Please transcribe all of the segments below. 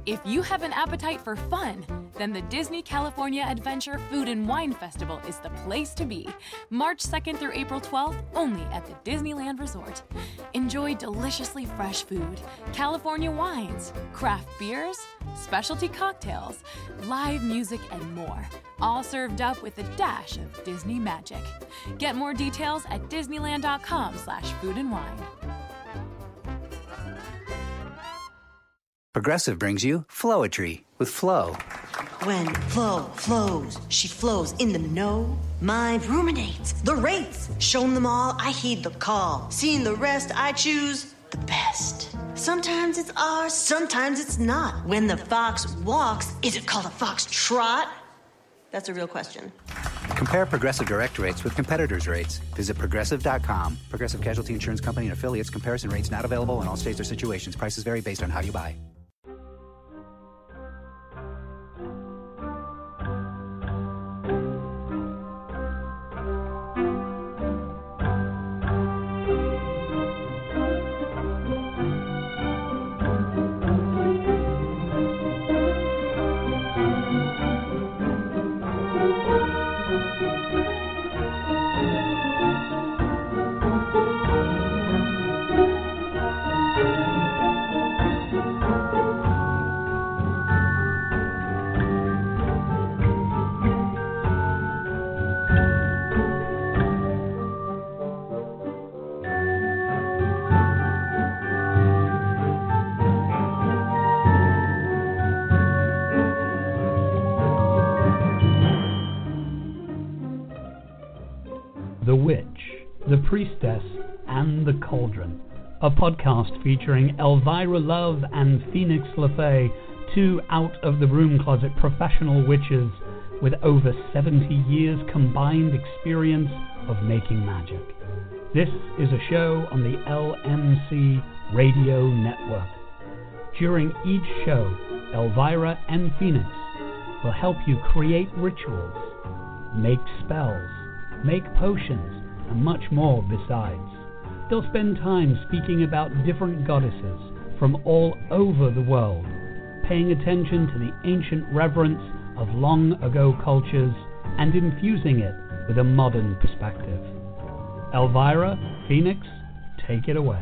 If you have an appetite for fun, then the Disney California Adventure Food and Wine Festival is the place to be. March 2nd through April 12th, only at the Disneyland Resort. Enjoy deliciously fresh food, California wines, craft beers, specialty cocktails, live music, and more. All served up with a dash of Disney magic. Get more details at disneyland.com/foodandwine. Progressive brings you Flowetry with Flo. When Flo flows, she flows in the know. Mind ruminates the rates. Shown them all, I heed the call. Seeing the rest, I choose the best. Sometimes it's ours, sometimes it's not. When the fox walks, is it called a fox trot? That's a real question. Compare Progressive Direct rates with competitors' rates. Visit Progressive.com. Progressive Casualty Insurance Company and affiliates. Comparison rates not available in all states or situations. Prices vary based on how you buy. The Witch, The Priestess, and The Cauldron, a podcast featuring Elvira Love and Phoenix LaFay, two out-of-the-broom-closet professional witches with over 70 years combined experience of making magic. This is a show on the LMC Radio Network. During each show, Elvira and Phoenix will help you create rituals, make spells, make potions, and much more besides. They'll spend time speaking about different goddesses from all over the world, paying attention to the ancient reverence of long-ago cultures and infusing it with a modern perspective. Elvira, Phoenix, take it away.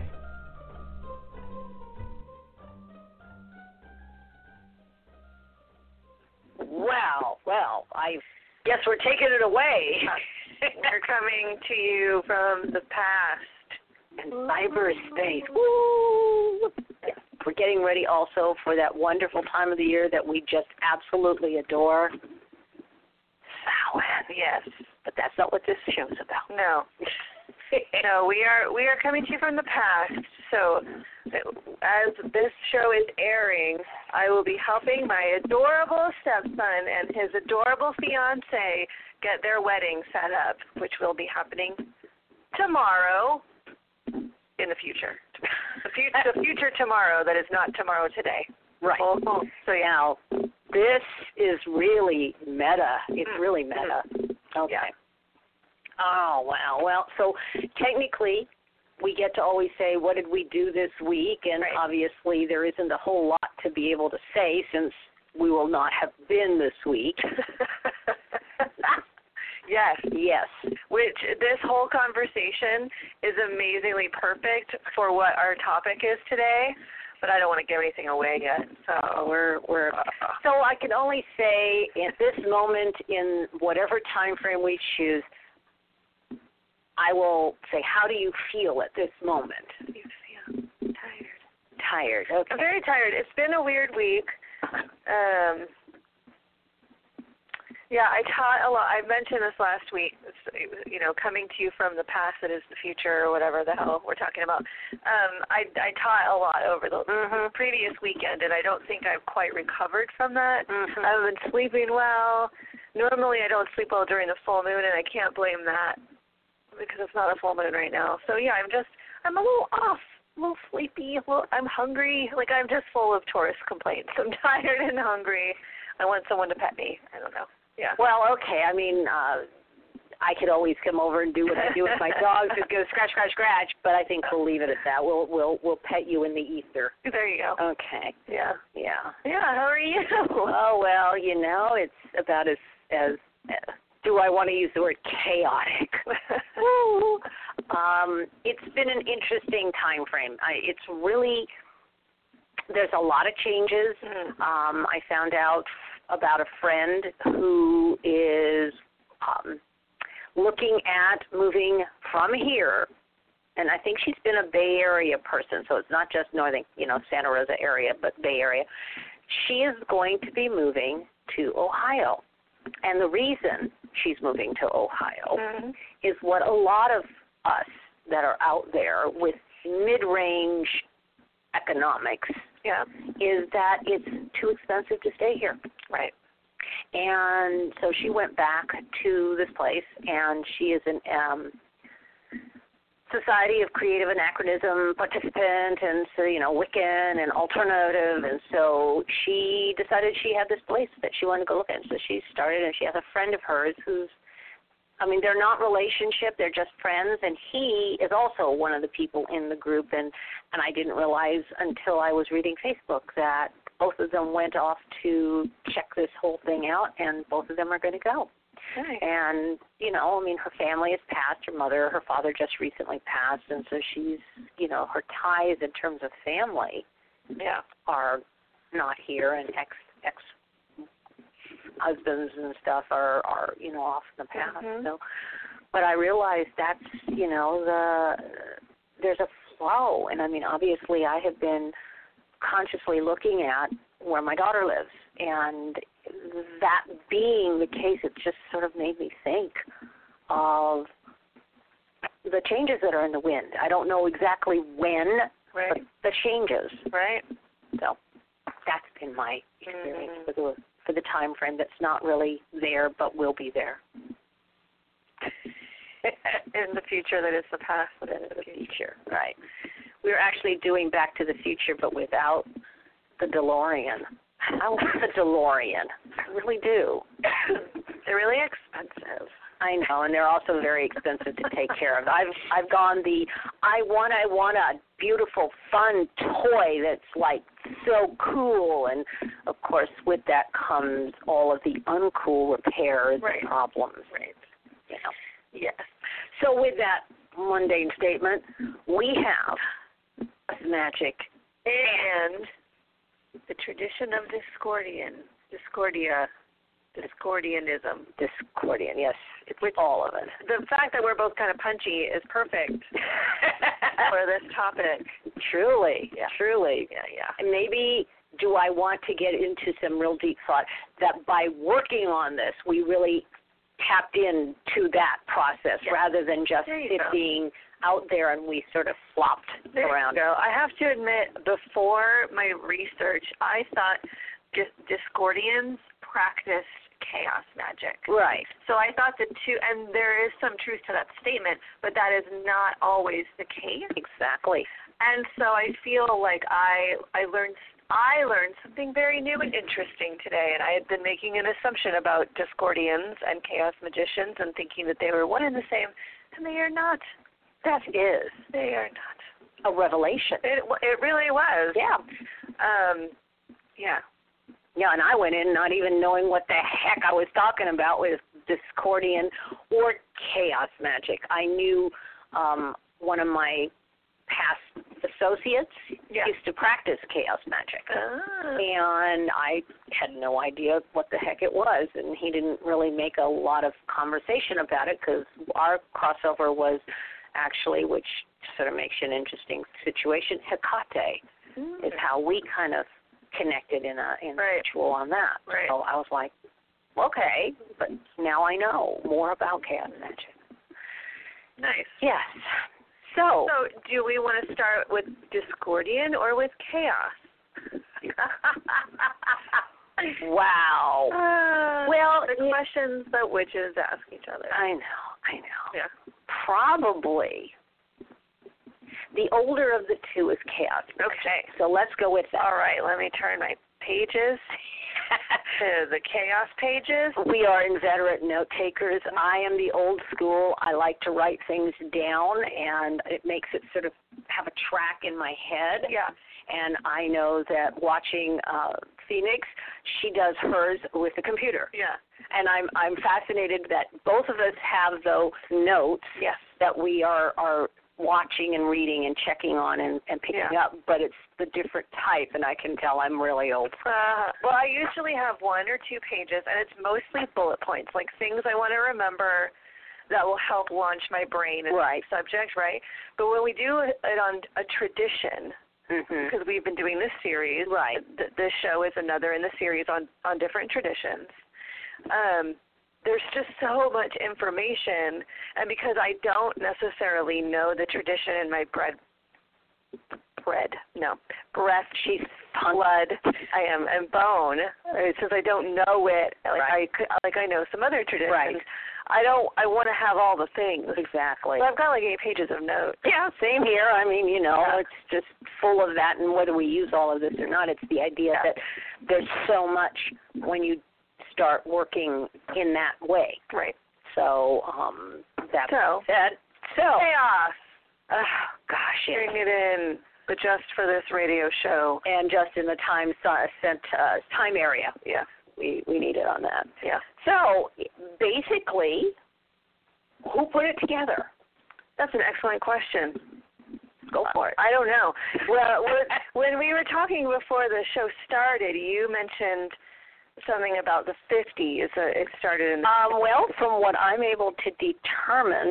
Well, I guess we're taking it away. We're coming to you from the past in cyberspace. Woo! We're getting ready also for that wonderful time of the year that we just absolutely adore. Samhain, yes. But that's not what this show's about. No. No, we are coming to you from the past. So as this show is airing, I will be helping my adorable stepson and his adorable fiancée get their wedding set up, which will be happening tomorrow in the future. The future tomorrow that is not tomorrow today. Right. So now, this is really meta. It's really meta. Okay. Yeah. Oh, wow. Well, so technically, we get to always say, what did we do this week? And right. Obviously, there isn't a whole lot to be able to say since we will not have been this week. Yes. Which this whole conversation is amazingly perfect for what our topic is today, but I don't want to give anything away yet. So so I can only say at this moment in whatever time frame we choose, I will say, how do you feel at this moment? How do you feel? Tired. Okay. I'm very tired. It's been a weird week. Yeah, I taught a lot. I mentioned this last week, coming to you from the past that is the future or whatever the hell we're talking about. I taught a lot over the previous weekend, and I don't think I've quite recovered from that. I haven't been sleeping well. Normally I don't sleep well during the full moon, and I can't blame that because it's not a full moon right now. So, yeah, I'm a little off, a little sleepy, I'm hungry. Like, I'm just full of tourist complaints. I'm tired and hungry. I want someone to pet me. I don't know. Yeah. Well, okay. I mean, I could always come over and do what I do with my dogs, just go scratch, scratch, scratch. But I think we'll leave it at that. We'll pet you in the ether. There you go. Okay. Yeah. Yeah. Yeah. How are you? Oh well, it's about as do I want to use the word chaotic? It's been an interesting time frame. It's really, there's a lot of changes. I found out about a friend who is looking at moving from here, and I think she's been a Bay Area person, so it's not just northern, Santa Rosa area, but Bay Area. She is going to be moving to Ohio. And the reason she's moving to Ohio is what a lot of us that are out there with mid-range economics is that it's too expensive to stay here. Right. And so she went back to this place, and she is an Society of Creative Anachronism participant, and so, Wiccan and alternative, and so she decided she had this place that she wanted to go look at. So she started, and she has a friend of hers who's, they're not relationship, they're just friends, and he is also one of the people in the group, and I didn't realize until I was reading Facebook that both of them went off to check this whole thing out, and both of them are going to go. Nice. And, her family has passed. Her father just recently passed, and so she's, her ties in terms of family are not here, and ex-husbands and stuff are off in the past. So, but I realized that's, there's a flow, and obviously I have been consciously looking at where my daughter lives, and that being the case, it just sort of made me think of the changes that are in the wind. I don't know exactly when, but the changes. Right. So that's been my experience for the time frame that's not really there but will be there. In the future that is the past that is the future. Right. We were actually doing Back to the Future but without the DeLorean. I want the DeLorean. I really do. They're really expensive. I know, and they're also very expensive to take care of. I've gone I want a beautiful, fun toy that's like so cool, and of course with that comes all of the uncool repairs and problems. Right. Yes. So with that mundane statement, we have magic and the tradition of Discordianism, yes, it's all of it. The fact that we're both kind of punchy is perfect for this topic. Truly. Yeah. And maybe do I want to get into some real deep thought that by working on this, we really tapped into that process rather than just it being out there and we sort of flopped around. I have to admit, before my research, I thought Discordians practiced chaos magic. Right. So I thought the two, and there is some truth to that statement, but that is not always the case. Exactly. And so I feel like I learned something very new and interesting today, and I had been making an assumption about Discordians and chaos magicians and thinking that they were one and the same, and they are not. That is. They are not. A revelation. It really was. Yeah. Yeah, and I went in not even knowing what the heck I was talking about with Discordian or chaos magic. I knew one of my past associates used to practice chaos magic. And I had no idea what the heck it was, and he didn't really make a lot of conversation about it because our crossover was actually, which sort of makes an interesting situation, Hecate is how we kind of connected in a ritual on that. Right. So I was like, okay, but now I know more about chaos magic. Nice. Yes. So do we want to start with Discordian or with chaos? Wow. Well, the questions that witches ask each other. I know. Yeah. Probably the older of the two is chaos. Okay. So let's go with that. All right, let me turn my pages. the chaos pages. We are inveterate note takers. I am the old school. I like to write things down, and it makes it sort of have a track in my head. Yeah. And I know that watching Phoenix, she does hers with the computer. Yeah. And I'm fascinated that both of us have those notes. Yes. That we are watching and reading and checking on and picking up, but it's the different type, and I can tell I'm really old. Well, I usually have 1 or 2 pages, and it's mostly bullet points, like things I want to remember that will help launch my brain in the subject, right? But when we do it on a tradition, because we've been doing this series, this show is another in the series on different traditions, there's just so much information, and because I don't necessarily know the tradition in my breath, she's blood, and bone, since I don't know it, I know some other traditions. Right. I want to have all the things. Exactly. So I've got like 8 pages of notes. Yeah, same here. I mean, it's just full of that, and whether we use all of this or not, it's the idea that there's so much when you start working in that way. Right. So, that said, chaos. Oh, gosh, Bring it in, but just for this radio show. And just in the time area. Yeah. We need it on that. Yeah. So, basically, who put it together? That's an excellent question. Go for it. I don't know. Well, when we were talking before the show started, you mentioned something about the 50s. It started in the well, from what I'm able to determine,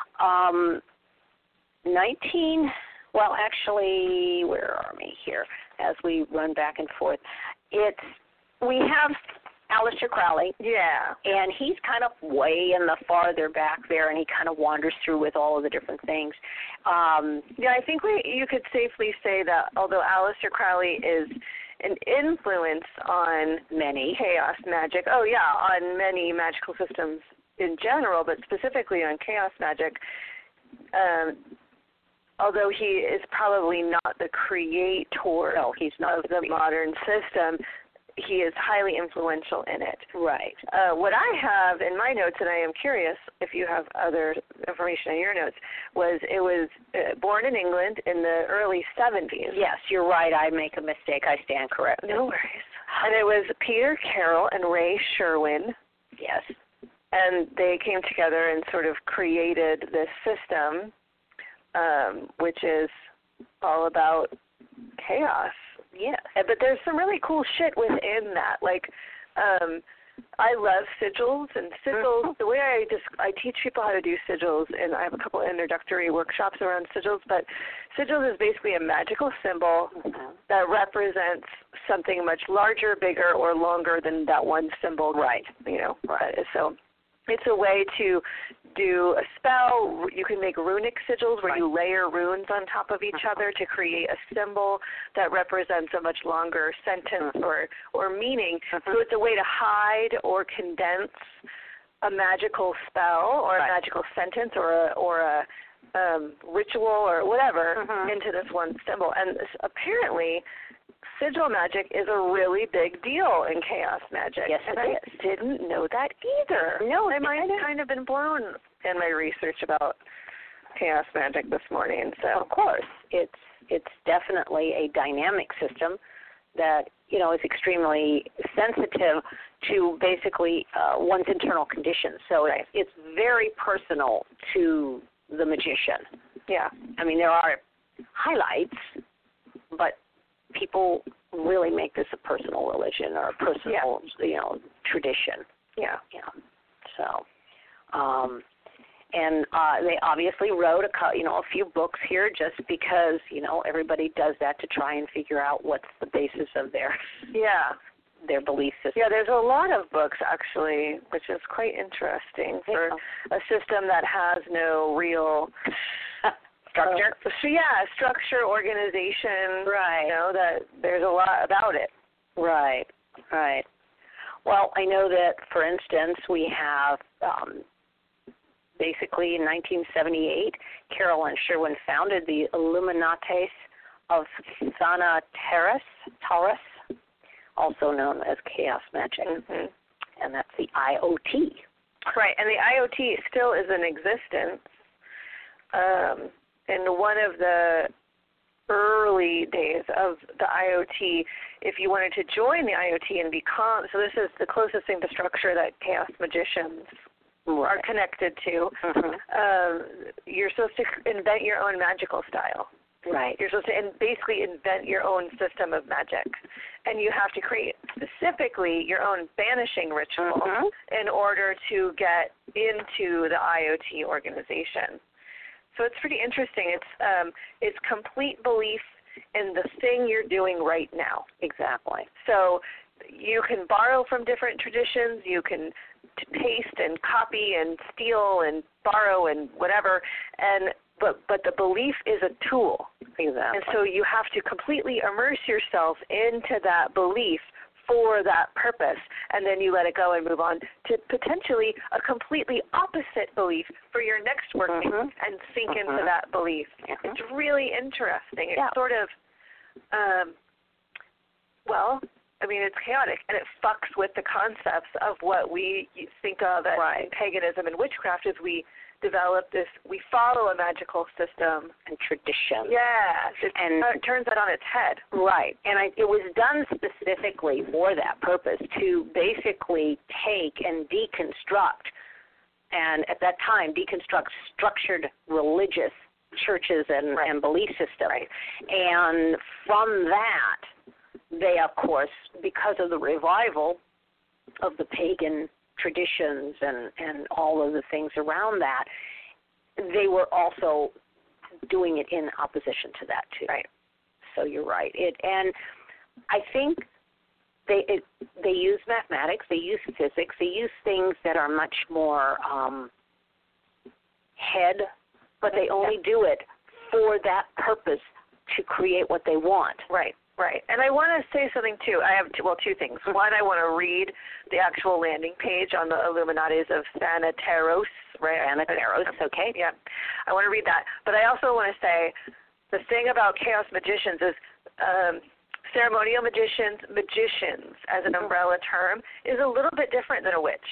actually, where are we here as we run back and forth? We have Aleister Crowley. Yeah. And he's kind of way in the farther back there, and he kind of wanders through with all of the different things. I think you could safely say that although Aleister Crowley is an influence on many chaos magic, on many magical systems in general, but specifically on chaos magic, although he is probably not the creator of the modern system, he is highly influential in it. Right. What I have in my notes, and I am curious if you have other information in your notes, it was born in England in the early 70s. Yes, you're right. I make a mistake. I stand corrected. No worries. And it was Peter Carroll and Ray Sherwin. Yes. And they came together and sort of created this system, which is all about chaos. Yes. But there's some really cool shit within that. Like, I love sigils, and sigils, the way I teach people how to do sigils, and I have a couple introductory workshops around sigils, but sigils is basically a magical symbol that represents something much larger, bigger, or longer than that one symbol. Right. So it's a way to do a spell. You can make runic sigils where you layer runes on top of each other to create a symbol that represents a much longer sentence or meaning. So it's a way to hide or condense a magical spell or a magical sentence or a ritual or whatever into this one symbol. And apparently sigil magic is a really big deal in chaos magic. Yes, and I didn't know that either. No, my mind's kind of been blown in my research about chaos magic this morning. So of course, it's definitely a dynamic system that is extremely sensitive to basically one's internal conditions. So it's very personal to the magician. Yeah, I mean there are highlights, but people really make this a personal religion or a personal, tradition. Yeah. So, and they obviously wrote a few books here just because everybody does that to try and figure out what's the basis of their belief system. Yeah, there's a lot of books actually, which is quite interesting for a system that has no real structure. Structure, organization. Right. That there's a lot about it. Right. Well, I know that, for instance, we have basically in 1978, Carolyn Sherwin founded the Illuminates of Thanateros, also known as chaos magic, and that's the IoT. Right, and the IoT still is in existence. In one of the early days of the IoT, if you wanted to join the IoT and become, so this is the closest thing to structure that chaos magicians are connected to, you're supposed to invent your own magical style. Right. You're supposed to basically invent your own system of magic. And you have to create specifically your own banishing ritual in order to get into the IoT organization. So it's pretty interesting. It's complete belief in the thing you're doing right now. Exactly. So you can borrow from different traditions. You can paste and copy and steal and borrow and whatever. But the belief is a tool. Exactly. And so you have to completely immerse yourself into that belief for that purpose, and then you let it go and move on to potentially a completely opposite belief for your next working and sink into that belief. It's really interesting. It's sort of, it's chaotic, and it fucks with the concepts of what we think of as paganism and witchcraft as we develop this, we follow a magical system. And tradition. Yeah, it turns that on its head. Right, and it was done specifically for that purpose, to basically take and deconstruct, and at that time, deconstruct structured religious churches and belief systems. Right. And from that, they, of course, because of the revival of the pagan traditions and all of the things around that, they were also doing it in opposition to that too. Right. So you're right. And I think they use mathematics, they use physics, they use things that are much more head, but they only do it for that purpose, to create what they want. Right. Right. And I want to say something, too. I have, two things. One, I want to read the actual landing page on the Illuminatis of Thanateros. Right? Thanateros, okay. Yeah. I want to read that. But I also want to say the thing about chaos magicians is ceremonial magicians as an umbrella term is a little bit different than a witch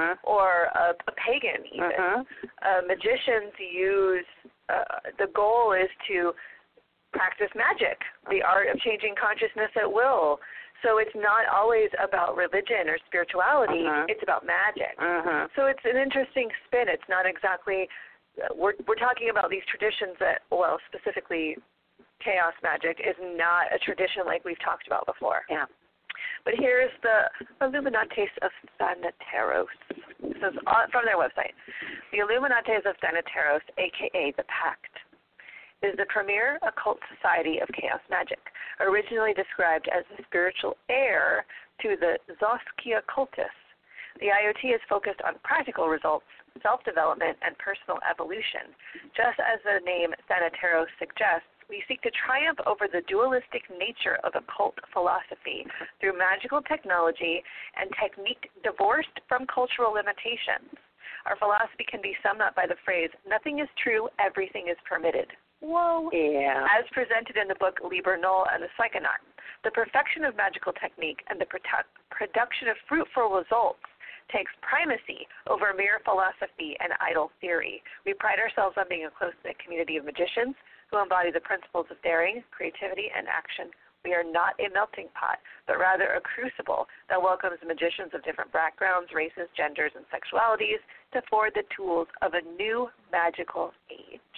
or a pagan even. Magicians use, the goal is to practice magic, the art of changing consciousness at will. So it's not always about religion or spirituality, it's about magic. So it's an interesting spin. It's not exactly, we're talking about these traditions that, specifically chaos magic is not a tradition like we've talked about before. Yeah. But here's the Illuminates of Thanateros. This is from their website. The Illuminates of Thanateros, a.k.a. the Pact, is the premier occult society of chaos magic, originally described as the spiritual heir to the Zoskia cultus. The IoT is focused on practical results, self-development, and personal evolution. Just as the name Thanateros suggests, we seek to triumph over the dualistic nature of occult philosophy through magical technology and technique divorced from cultural limitations. Our philosophy can be summed up by the phrase, nothing is true, everything is permitted. Whoa. Yeah. As presented in the book Liber Null and the Psychonaut, the perfection of magical technique and the production of fruitful results takes primacy over mere philosophy and idle theory. We pride ourselves on being a close-knit community of magicians who embody the principles of daring, creativity, and action. We are not a melting pot, but rather a crucible that welcomes magicians of different backgrounds, races, genders, and sexualities to forward the tools of a new magical age.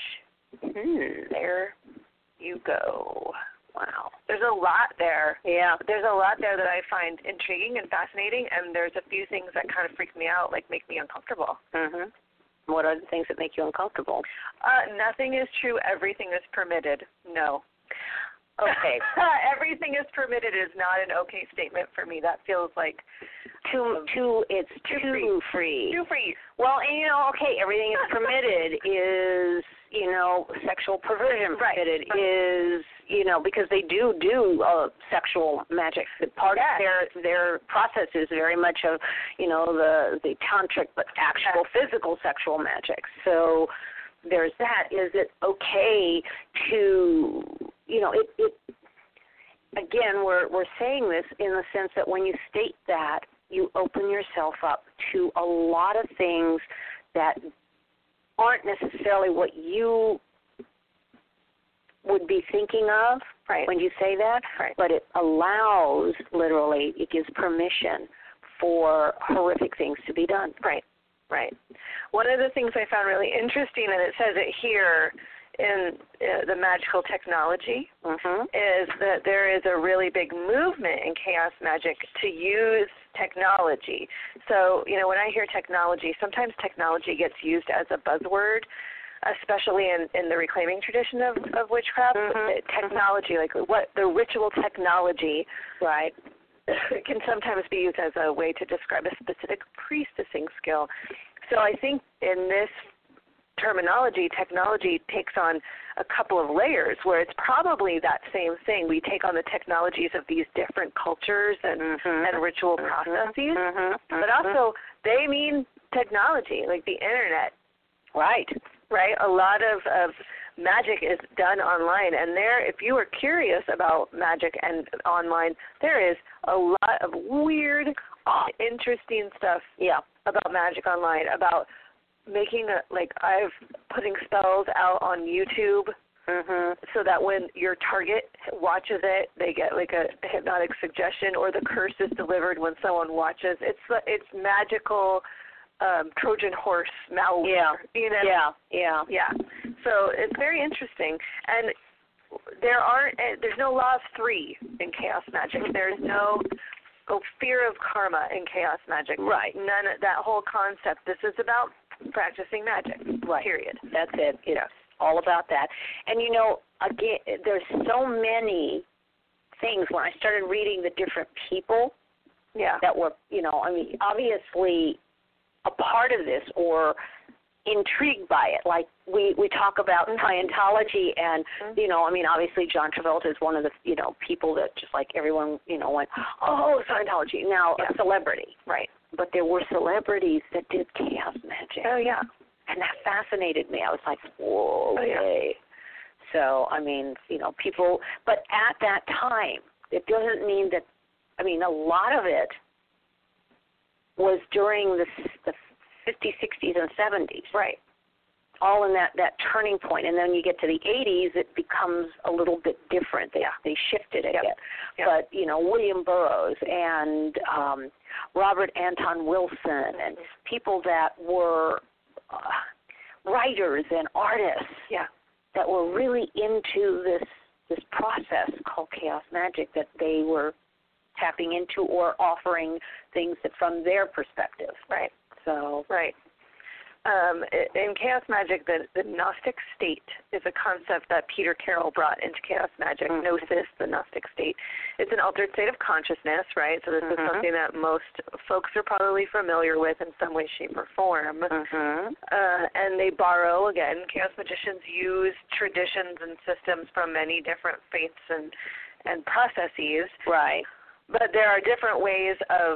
There you go. Wow. There's a lot there. Yeah. There's a lot there that I find intriguing and fascinating, and there's a few things that kind of freak me out, like make me uncomfortable. What are the things that make you uncomfortable? Nothing is true. Everything is permitted. No. Okay. Everything is permitted is not an okay statement for me. That feels like too free. Too free. Well, and okay, everything is permitted is, sexual perversion permitted is, because they do sexual magic. Part of their process is very much of, the tantric but actual physical sexual magic. So there's that. Is it okay to, again, we're saying this in the sense that when you state that, you open yourself up to a lot of things that aren't necessarily what you would be thinking of when you say that, but it allows, literally, it gives permission for horrific things to be done. Right. One of the things I found really interesting, and it says it here in the magical technology, is that there is a really big movement in chaos magic to use technology. So, when I hear technology, sometimes technology gets used as a buzzword, especially in the reclaiming tradition of witchcraft. Technology, like what the ritual technology, can sometimes be used as a way to describe a specific priestessing skill. So I think in this terminology, technology takes on a couple of layers where it's probably that same thing. We take on the technologies of these different cultures and ritual processes, but also they mean technology, like the internet. Right. A lot of magic is done online, and if you are curious about magic and online, there is a lot of weird, interesting stuff about magic online, about making I've putting spells out on YouTube so that when your target watches it, they get like a hypnotic suggestion, or the curse is delivered when someone watches. It's magical Trojan horse malware. So it's very interesting, and there's no law of three in chaos magic. There's no fear of karma in chaos magic. Right. None of that whole concept. This is about practicing magic. Right. Period. That's it. All about that. And again, there's so many things. When I started reading the different people that were, obviously a part of this or intrigued by it. Like we talk about Scientology, and obviously John Travolta is one of the people that just like everyone went, oh, Scientology, now a celebrity, but there were celebrities that did chaos magic. And that fascinated me. I was like, whoa, okay. So people, but at that time, it doesn't mean that. A lot of it was during the 50s, 60s, and 70s. Right. All in that turning point. And then you get to the 80s, it becomes a little bit different. They shifted a bit. But, William Burroughs and Robert Anton Wilson and people that were writers and artists that were really into this process called chaos magic, that they were tapping into or offering things that from their perspective. Right. So. Right. In chaos magic, the Gnostic state is a concept that Peter Carroll brought into chaos magic. Gnosis, the Gnostic state. It's an altered state of consciousness, right? So this is something that most folks are probably familiar with in some way, shape, or form. And they borrow, again, chaos magicians use traditions and systems from many different faiths and processes. Right. But there are different ways of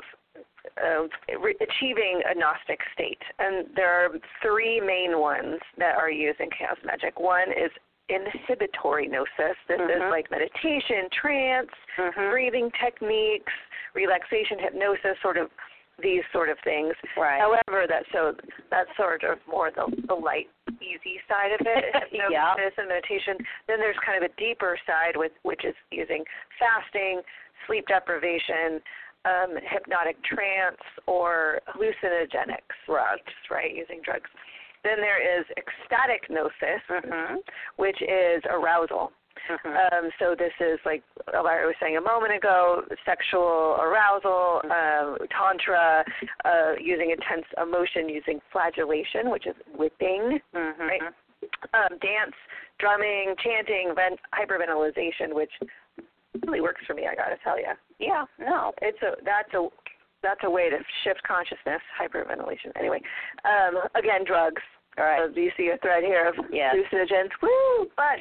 achieving a Gnostic state. And there are three main ones that are used in chaos magic. One is inhibitory gnosis. This is like meditation, trance, breathing techniques, relaxation, hypnosis, sort of these sort of things. Right. However, that's sort of more the light, easy side of it, hypnosis and meditation. Then there's kind of a deeper side which is using fasting, sleep deprivation, hypnotic trance, or hallucinogenics, drugs, using drugs. Then there is ecstatic gnosis, which is arousal. So this is like I was saying a moment ago, sexual arousal, tantra, using intense emotion, using flagellation, which is whipping, right? Dance, drumming, chanting, hyperventilation, which really works for me, I gotta tell you. Yeah, no, that's a way to shift consciousness, hyperventilation. Anyway, again, drugs. All right. So do you see a thread here of hallucinogens? Woo, fun.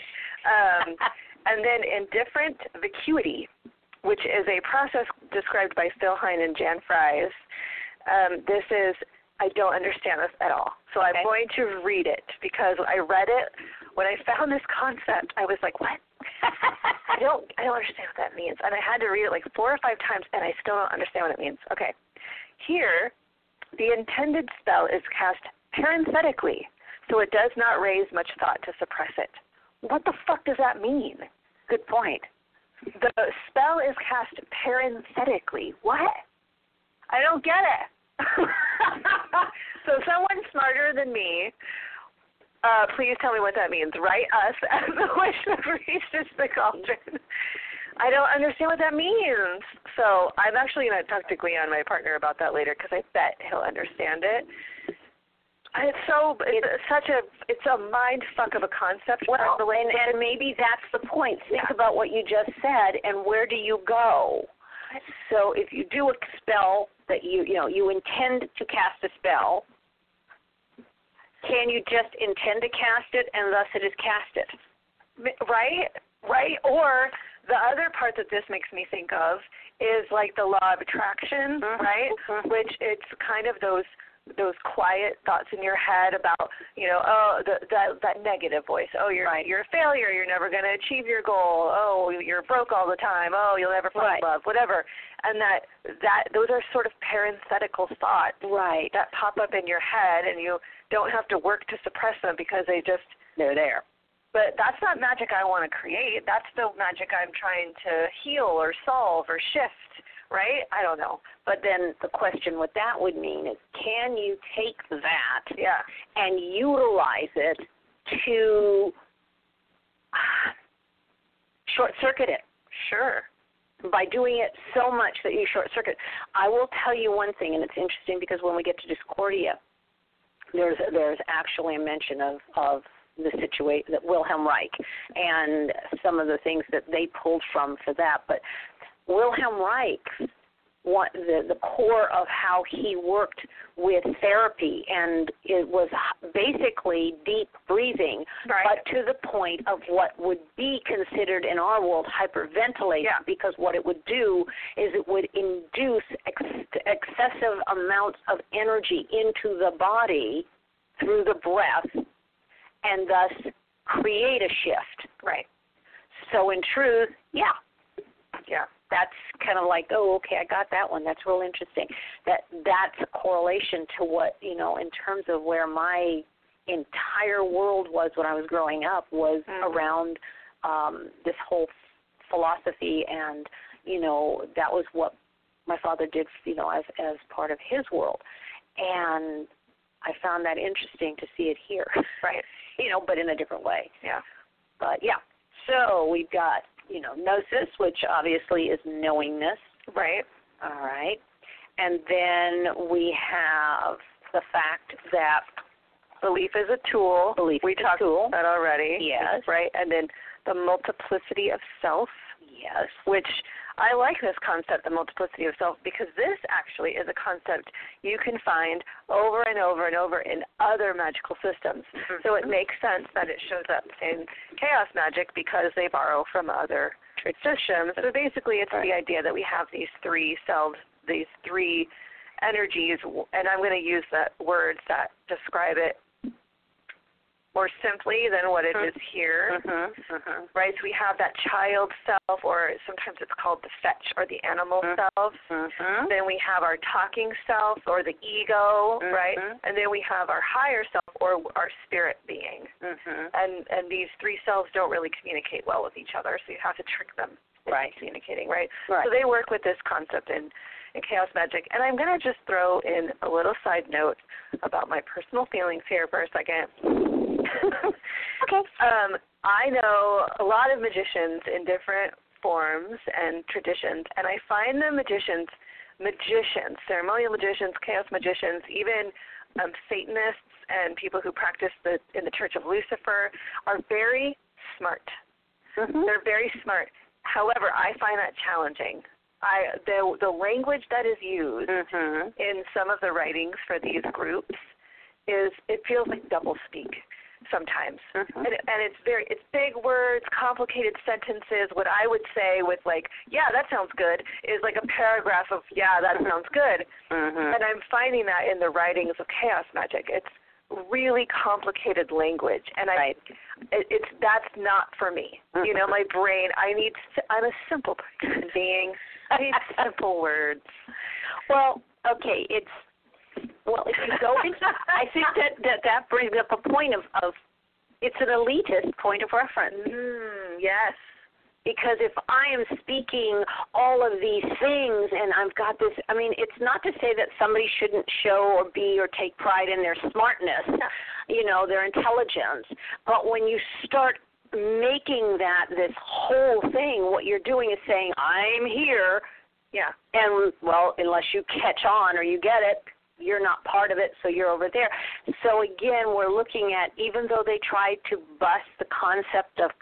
And then indifferent vacuity, which is a process described by Phil Hine and Jan Fries. This is, I don't understand this at all. So I'm going to read it because I read it. When I found this concept, I was like, what? I don't understand what that means. And I had to read it like 4 or 5 times, and I still don't understand what it means. Okay. Here, the intended spell is cast parenthetically, so it does not raise much thought to suppress it. What the fuck does that mean? Good point. The spell is cast parenthetically. What? I don't get it. So someone smarter than me, please tell me what that means. Write us at the wish that reaches the cauldron. I don't understand what that means. So I'm actually going to talk to Gleon, my partner, about that later because I bet he'll understand it. It's a mind fuck of a concept. Well, and maybe that's the point. Think about what you just said, and where do you go? So if you do a spell that you intend to cast a spell, can you just intend to cast it and thus it is casted? Right. Or the other part that this makes me think of is like the law of attraction, right? Which it's kind of those quiet thoughts in your head about, that negative voice. Oh, you're a failure. You're never going to achieve your goal. Oh, you're broke all the time. Oh, you'll never find love. Whatever. And that those are sort of parenthetical thoughts, right, that pop up in your head, and you don't have to work to suppress them because they're there. But that's not magic I want to create. That's the magic I'm trying to heal or solve or shift. Right? I don't know. But then the question what that would mean is, can you take that and utilize it to short-circuit it? Sure. By doing it so much that you short-circuit. I will tell you one thing, and it's interesting because when we get to Discordia, there's actually a mention of the situation, that Wilhelm Reich, and some of the things that they pulled from for that. But Wilhelm Reich, the core of how he worked with therapy, and it was basically deep breathing, but to the point of what would be considered in our world hyperventilation, because what it would do is it would induce excessive amounts of energy into the body through the breath, and thus create a shift. Right. So in truth, that's kind of like, oh, okay, I got that one. That's real interesting. That's a correlation to what, in terms of where my entire world was when I was growing up was around this whole philosophy, and, that was what my father did, as part of his world. And I found that interesting to see it here, right? But in a different way. Yeah. But, so we've got, gnosis, which obviously is knowingness. Right. All right. And then we have the fact that belief is a tool. We talked about that already. Yes. Right. And then the multiplicity of self. Yes. Which I like this concept, the multiplicity of self, because this actually is a concept you can find over and over and over in other magical systems. So it makes sense that it shows up in chaos magic because they borrow from other systems. So basically it's the idea that we have these 3 selves, these 3 energies, and I'm going to use that words that describe it more simply than what it is here, right? So we have that child self, or sometimes it's called the fetch or the animal self. Then we have our talking self, or the ego, right? And then we have our higher self, or our spirit being. And these 3 selves don't really communicate well with each other, so you have to trick them into communicating, right? So they work with this concept in chaos magic. And I'm going to just throw in a little side note about my personal feelings here for a second. Okay. I know a lot of magicians in different forms and traditions, and I find the magicians, ceremonial magicians, chaos magicians, even Satanists and people who practice in the Church of Lucifer are very smart. They're very smart. However, I find that challenging. The language that is used in some of the writings for these groups it feels like doublespeak sometimes. And it's big words, complicated sentences. What I would say with that sounds good is like a paragraph of, that sounds good. And I'm finding that in the writings of chaos magic. It's really complicated language, and that's not for me. You know, my brain. I'm a simple being. I need simple words. Well, okay, if you go into, I think that brings up a point of it's an elitist point of reference. Yes. Because if I am speaking all of these things and I've got this, I mean, it's not to say that somebody shouldn't show or be or take pride in their smartness, you know, their intelligence. But when you start making that this whole thing, what you're doing is saying, I'm here. Yeah. And, well, unless you catch on or you get it, you're not part of it, so you're over there. So, again, we're looking at, even though they tried to bust the concept of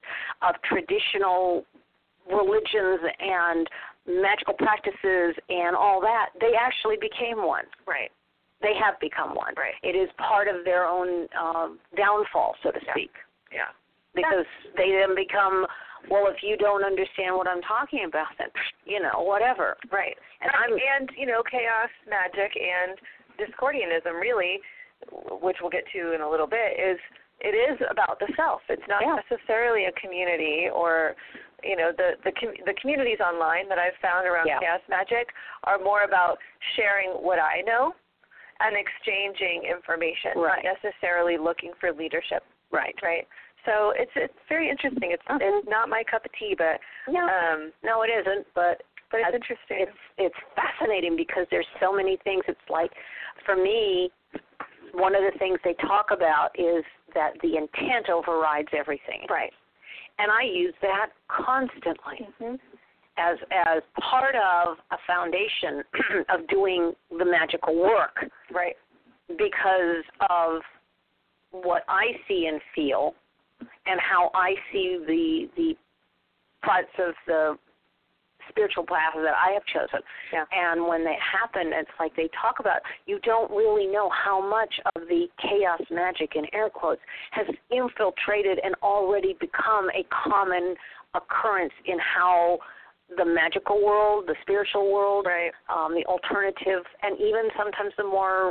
traditional religions and magical practices and all that, they actually became one. Right. They have become one. Right. It is part of their own downfall, so to speak. Yeah. Because they then become, well, if you don't understand what I'm talking about, then, you know, whatever. Right. And you know, chaos magic and Discordianism, really, which we'll get to in a little bit, it is about the self. It's not necessarily a community, or, you know, the communities online that I've found around chaos magic are more about sharing what I know and exchanging information, not necessarily looking for leadership. Right. So it's very interesting. It's not my cup of tea, but no, it isn't. But it's interesting. It's fascinating because there's so many things. It's like, for me, one of the things they talk about is that the intent overrides everything. Right. And I use that constantly as part of a foundation of doing the magical work. Right. Because of what I see and feel and how I see the parts of the spiritual path that I have chosen. Yeah. And when they happen, it's like they talk about, you don't really know how much of the chaos magic, in air quotes, has infiltrated and already become a common occurrence in how the magical world, the spiritual world, the alternative, and even sometimes the more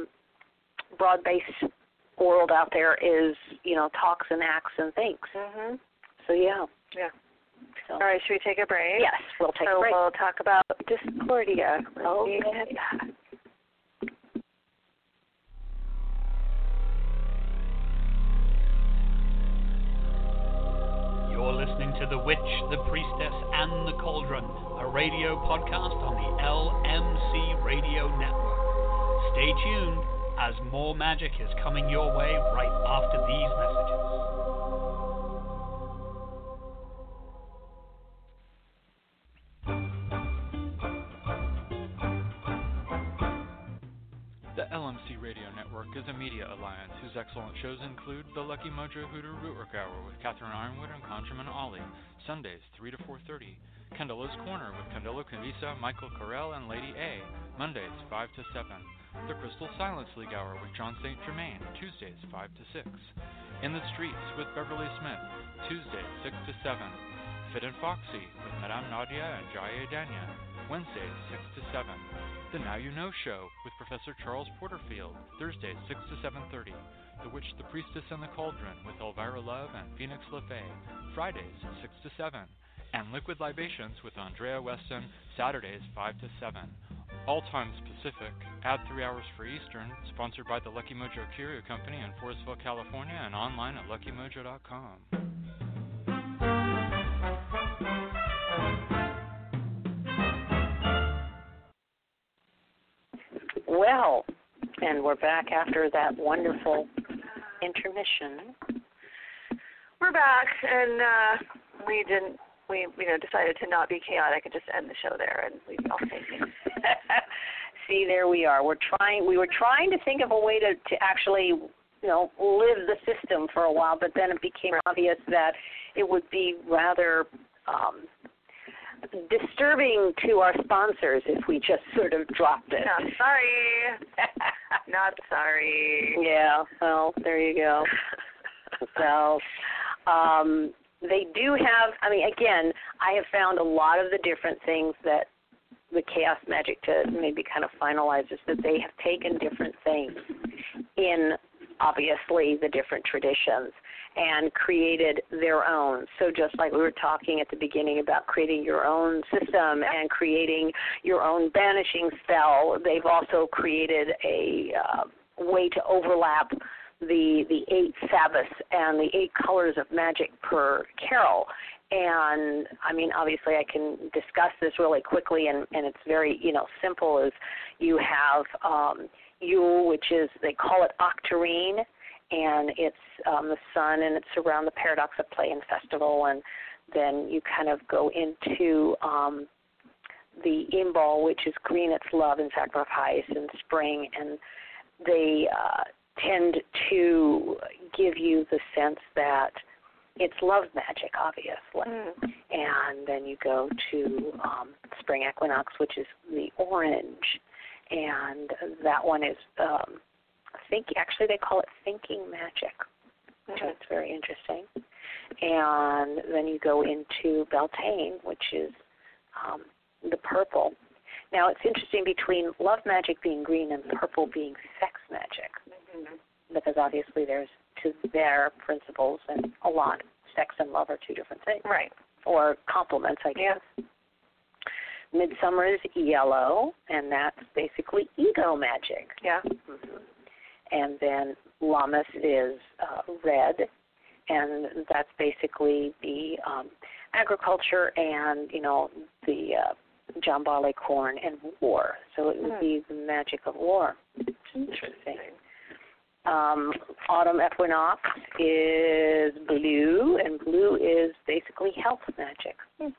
broad-based world out there is, you know, talks and acts and thinks. So, yeah. So. All right, should we take a break? Yes, we'll take a break. We'll talk about Discordia. Okay. You're listening to The Witch, the Priestess, and the Cauldron, a radio podcast on the LMC Radio Network. Stay tuned, as more magic is coming your way right after these messages. The LMC Radio Network is a media alliance whose excellent shows include The Lucky Mojo Hoodoo Rootwork Hour with Catherine Ironwood and Conjurman Ollie, Sundays 3 to 4:30. Candelo's Corner with Candelo Candisa, Michael Carell, and Lady A, Mondays 5 to 7. The Crystal Silence League Hour with John St. Germain, Tuesdays 5 to 6. In the Streets with Beverly Smith, Tuesdays 6 to 7. Fit and Foxy with Madame Nadia and Jaya Danya, Wednesdays 6 to 7. The Now You Know Show with Professor Charles Porterfield, Thursdays 6 to 7:30. The Witch, the Priestess, and the Cauldron with Elvira Love and Phoenix LaFay, Fridays 6 to 7. And Liquid Libations with Andrea Weston, Saturdays 5 to 7. All times Pacific, add 3 hours for Eastern, sponsored by the Lucky Mojo Curio Company in Forestville, California, and online at luckymojo.com. Well, and we're back after that wonderful intermission. We're back, and we decided to not be chaotic and just end the show there, and we all say See, there we are. We were trying to think of a way to actually, you know, live the system for a while, but then it became obvious that it would be rather disturbing to our sponsors if we just sort of dropped it. Not sorry. Not sorry. Yeah, well, there you go. So, they do have, I mean, again, I have found a lot of the different things that the chaos magic to maybe kind of finalize is that they have taken different things in obviously the different traditions and created their own. So just like we were talking at the beginning about creating your own system and creating your own banishing spell, they've also created a way to overlap the 8 Sabbaths and the 8 colors of magic per carol. And, I mean, obviously I can discuss this really quickly, and it's very, simple. Is you have Yule, which is, they call it Octarine, and it's the sun, and it's around the Paradox of Play and Festival, and then you kind of go into the Imbal, which is green, it's love and sacrifice and spring, and they tend to give you the sense that it's love magic, obviously. And then you go to spring equinox, which is the orange, and that one is actually they call it thinking magic, which is very interesting. And then you go into Beltane, which is the purple. Now, it's interesting between love magic being green and purple being sex magic, because obviously there's to their principles, and a lot. Sex and love are 2 different things. Right. Or complements, I guess. Yeah. Midsummer is yellow, and that's basically ego magic. Yeah. And then Lammas is red, and that's basically the agriculture and, the Jambale corn and war. So it would be the magic of war. Interesting. Autumn equinox is blue, and blue is basically health magic.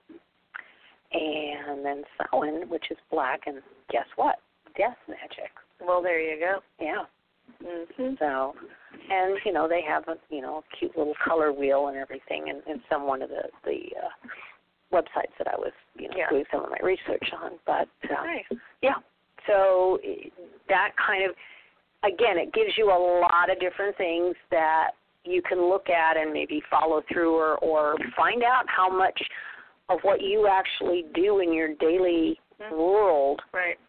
And then Samhain, which is black, and guess what? Death magic. Well, there you go. Yeah. So, and, they have a, a cute little color wheel and everything in some one of the websites that I was, doing some of my research on. But, nice. Yeah. So that kind of, again, it gives you a lot of different things that you can look at and maybe follow through or find out how much of what you actually do in your daily world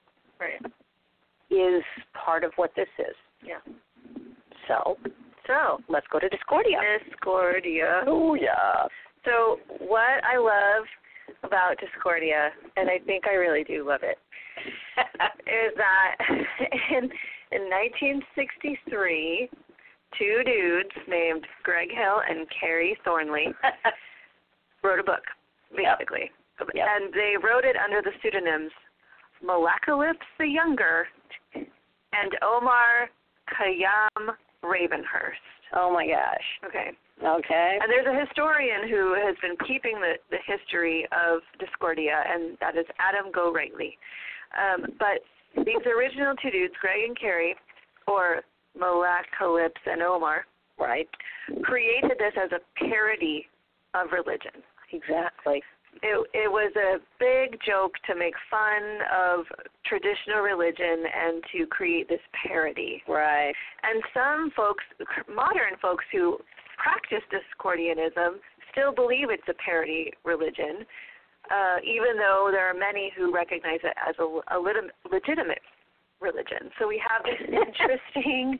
is part of what this is. Yeah. So let's go to Discordia. Discordia. Oh, yeah. So what I love about Discordia, and I think I really do love it, is that in 1963, 2 dudes named Greg Hill and Carrie Thornley wrote a book, basically. Yep. And they wrote it under the pseudonyms Malacalypse the Younger and Omar Khayyam Ravenhurst. Oh, my gosh. Okay. And there's a historian who has been keeping the history of Discordia, and that is Adam Gorightly. But these original 2 dudes, Greg and Carrie, or Malacalypse and Omar, created this as a parody of religion. Exactly. It was a big joke to make fun of traditional religion and to create this parody. Right. And some folks, modern folks who practice Discordianism, still believe it's a parody religion, even though there are many who recognize it as a legitimate religion. So we have this interesting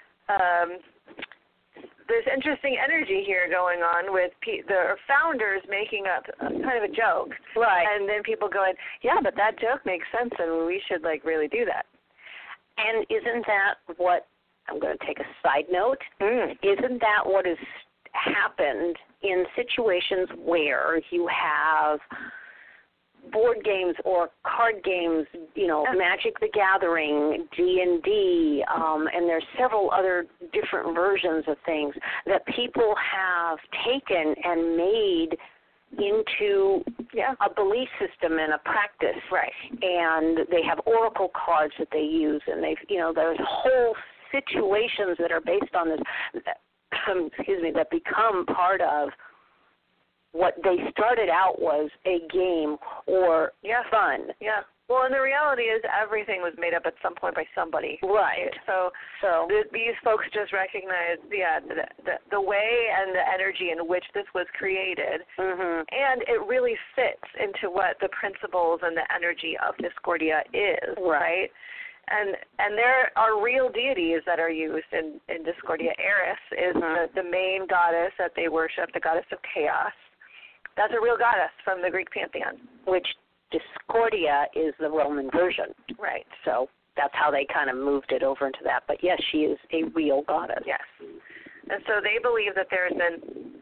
energy here going on with the founders making up kind of a joke. Right. And then people going, yeah, but that joke makes sense and we should really do that. And isn't that what, I'm going to take a side note, isn't that what has happened in situations where you have board games or card games, Magic the Gathering, D&D, and there's several other different versions of things that people have taken and made into a belief system and a practice. Right. And they have oracle cards that they use, and they've, there's whole situations that are based on this, that become part of what they started out was a game or fun. Yeah. Well, and the reality is everything was made up at some point by somebody. Right. So these folks just recognized, the way and the energy in which this was created, and it really fits into what the principles and the energy of Discordia is, right? And there are real deities that are used in Discordia. Eris is the main goddess that they worship, the goddess of chaos. That's a real goddess from the Greek pantheon. Which Discordia is the Roman version. Right. So that's how they kind of moved it over into that. But yes, she is a real goddess. Yes. And so they believe that there's an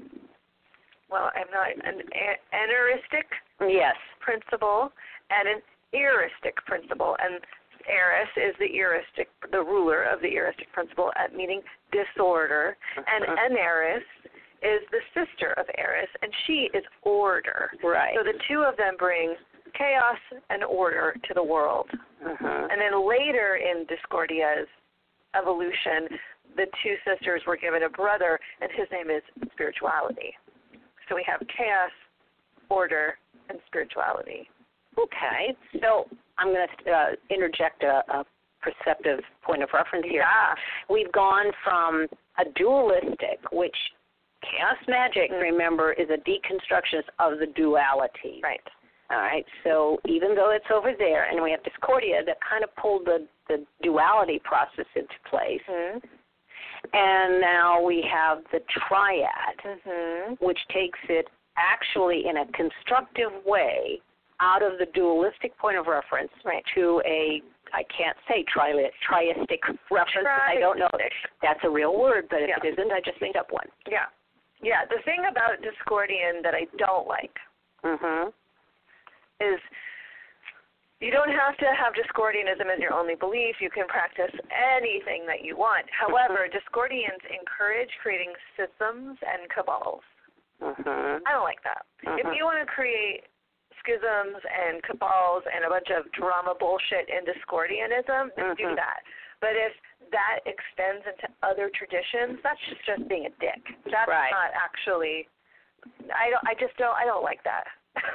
aneristic principle and an eristic principle. And Eris is the ruler of the eristic principle, meaning disorder. And Aneris is the sister of Eris, and she is order. Right. So the two of them bring chaos and order to the world. And then later in Discordia's evolution, the two sisters were given a brother, and his name is spirituality. So we have chaos, order, and spirituality. Okay. So I'm going to interject a perceptive point of reference here. Yeah. We've gone from a dualistic, which chaos magic, remember, is a deconstruction of the duality. Right. All right. So even though it's over there, and we have Discordia that kind of pulled the duality process into place, and now we have the triad, which takes it actually in a constructive way out of the dualistic point of reference to a, I can't say triistic reference. I don't know. That's a real word, but if it isn't, I just made up one. Yeah. Yeah, the thing about Discordian that I don't like is you don't have to have Discordianism as your only belief. You can practice anything that you want. However, Discordians encourage creating systems and cabals. I don't like that. If you want to create schisms and cabals and a bunch of drama bullshit in Discordianism, then do that. But if that extends into other traditions, that's just being a dick. That's not actually. I don't like that.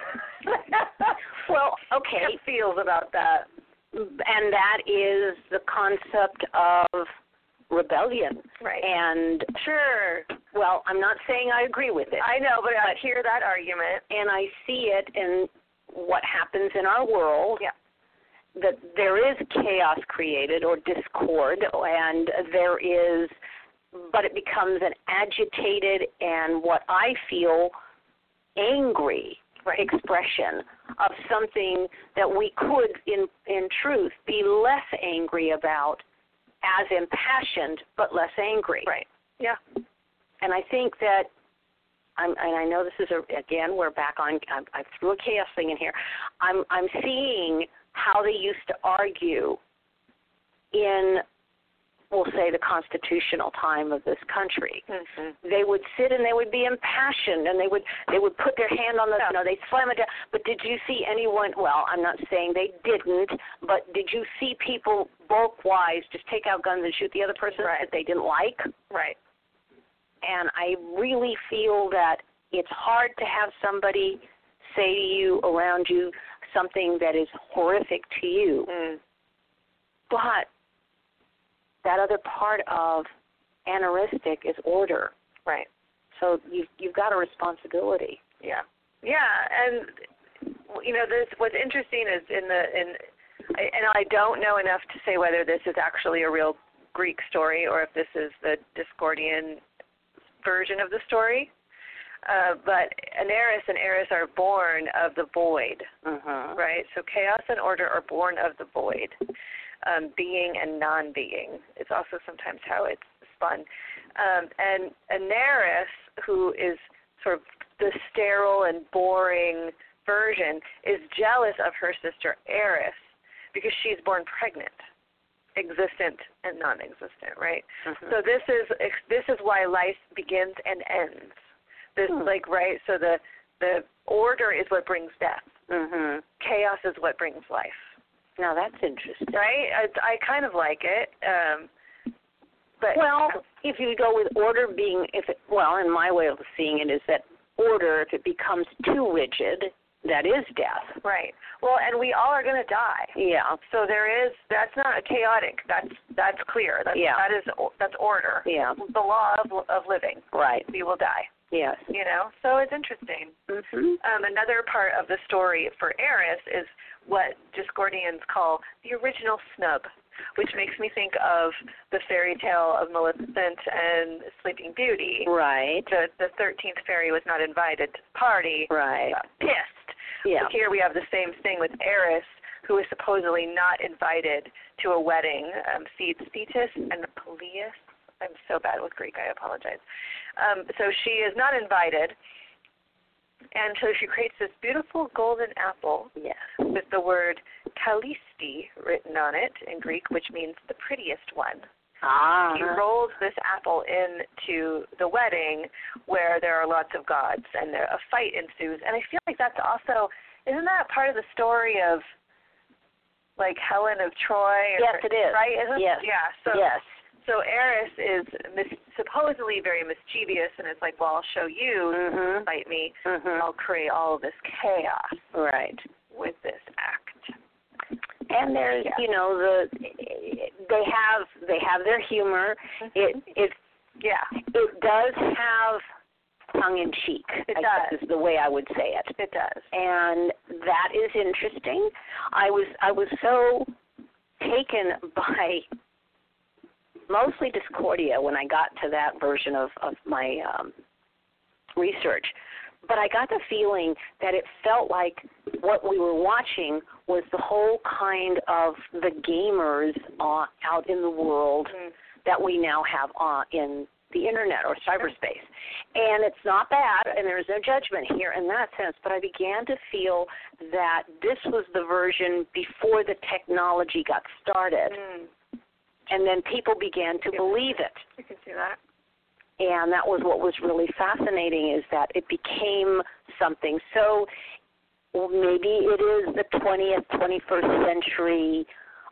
Well, okay. It feels about that, and that is the concept of rebellion. Right. And well, I'm not saying I agree with it. I know, but I hear that argument, and I see it in what happens in our world. Yeah. That there is chaos created or discord, and there is, but it becomes an agitated and what I feel angry expression of something that we could, in truth, be less angry about, as impassioned but less angry. Right. Yeah. And I think that, and I know this is again we're back on. I threw a chaos thing in here. I'm seeing how they used to argue in, we'll say, the constitutional time of this country. They would sit and they would be impassioned, and they would put their hand on the, they slam it down. But did you see anyone, well, I'm not saying they didn't, but did you see people bulk-wise just take out guns and shoot the other person that they didn't like? Right. And I really feel that it's hard to have somebody say to you, around you, something that is horrific to you. But that other part of aneristic is order. Right. So you've got a responsibility. Yeah. Yeah, and what's interesting is and I don't know enough to say whether this is actually a real Greek story or if this is the Discordian version of the story. But Aneris and Eris are born of the void, right? So chaos and order are born of the void, being and non-being. It's also sometimes how it's spun. And Aneris, who is sort of the sterile and boring version, is jealous of her sister Eris because she's born pregnant, existent and non-existent, right? So this is why life begins and ends. So the order is what brings death. Chaos is what brings life. Now that's interesting. Right? I kind of like it. But if you go with order being, in my way of seeing it is that order, if it becomes too rigid, that is death. Right. Well, and we all are going to die. Yeah. So that's not a chaotic. That's clear. That's order. Yeah. The law of living. Right. We will die. Yes. So it's interesting. Another part of the story for Eris is what Discordians call the original snub. which makes me think of the fairy tale of Maleficent and Sleeping Beauty. Right. The 13th fairy was not invited to the party. Right. Got pissed. Yeah. But here we have the same thing with Eris, who is supposedly not invited to a wedding. Thetis and Peleus. I'm so bad with Greek, I apologize. So she is not invited, and so she creates this beautiful golden apple with the word Kalisti written on it in Greek, which means the prettiest one. She rolls this apple into the wedding where there are lots of gods, and a fight ensues. And I feel like that's also, isn't that part of the story of, like, Helen of Troy? Yes, it is. Right? Isn't yes. Yeah. So, yes. So Eris is supposedly very mischievous, and it's like, well, I'll show you, fight me, and I'll create all of this chaos with this act. And there's, you know, they have their humor. It does have tongue in cheek. It I does. guess is the way I would say it. It does. And that is interesting. I was so taken by mostly Discordia when I got to that version of my research. But I got the feeling that it felt like what we were watching was the whole kind of the gamers out in the world that we now have in the internet or cyberspace. And it's not bad, and there's no judgment here in that sense, but I began to feel that this was the version before the technology got started. And then people began to believe it. You can see that. And that was what was really fascinating, is that it became something. So maybe it is the 20th, 21st century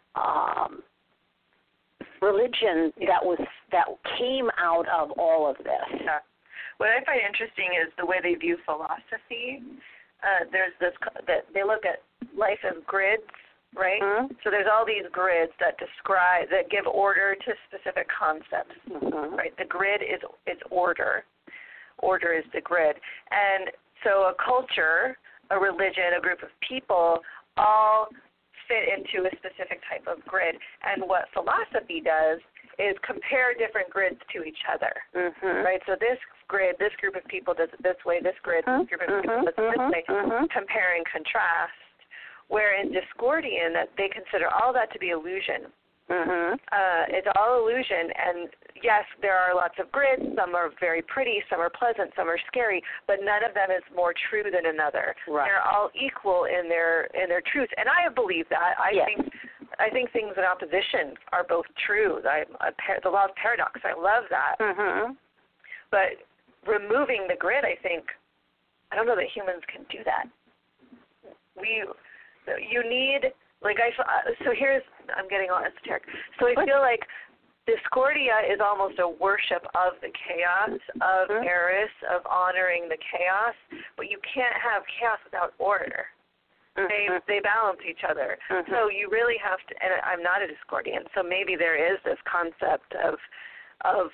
religion that came out of all of this. Yeah. What I find interesting is the way they view philosophy. There's this that they look at life as grids, right? So there's all these grids that give order to specific concepts, right? The grid is order. Order is the grid. And so a culture, a religion, a group of people all fit into a specific type of grid. And what philosophy does is compare different grids to each other, right? So this grid, this group of people does it this way, this grid, this group of people does it this way, compare and contrast. Where in Discordian, that they consider all that to be illusion. It's all illusion, and yes, there are lots of grids. Some are very pretty, some are pleasant, some are scary, but none of them is more true than another. Right. They're all equal in their truth, and I believe that. I think things in opposition are both true. The law of paradox, I love that. But removing the grid, I don't know that humans can do that. You need, I'm getting all esoteric. So I feel like Discordia is almost a worship of the chaos, of Eris, of honoring the chaos, but you can't have chaos without order. They balance each other. So you really have to, and I'm not a Discordian, so maybe there is this concept of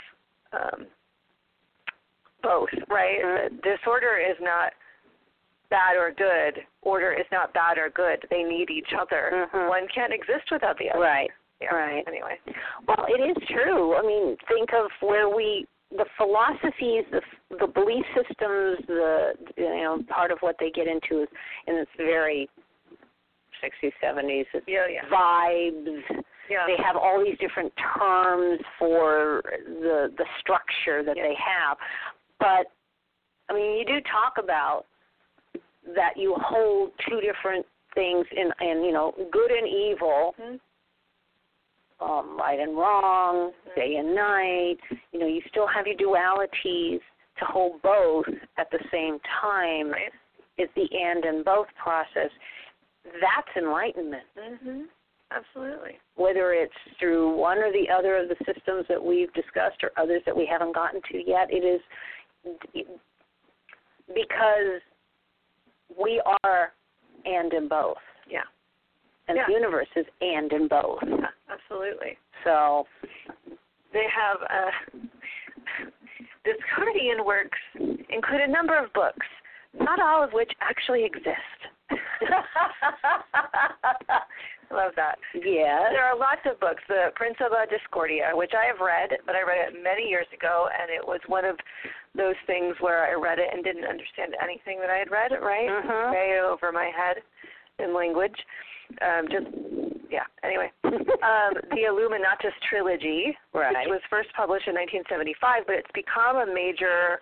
both, right? Disorder is not bad or good. Order is not bad or good. They need each other. One can't exist without the other. Right. Yeah. Right. Anyway. Well, it is true. I mean, think of the philosophies, the belief systems, part of what they get into is in this very 60s, 70s, vibes. Yeah. They have all these different terms for the structure that they have. But, I mean, you do talk about that you hold two different things in good and evil, right and wrong, day and night. You still have your dualities to hold both at the same time. Right. It's the and both process. That's enlightenment. Absolutely. Whether it's through one or the other of the systems that we've discussed or others that we haven't gotten to yet, it is because we are and in both. Yeah. And the universe is and in both. Yeah, absolutely. So they have Discordian works include a number of books, not all of which actually exist. Love that. Yeah. There are lots of books. The Principia Discordia, which I have read, but I read it many years ago, and it was one of those things where I read it and didn't understand anything that I had read, right? Way over my head in language. Anyway. The Illuminatus trilogy, which was first published in 1975, but it's become a major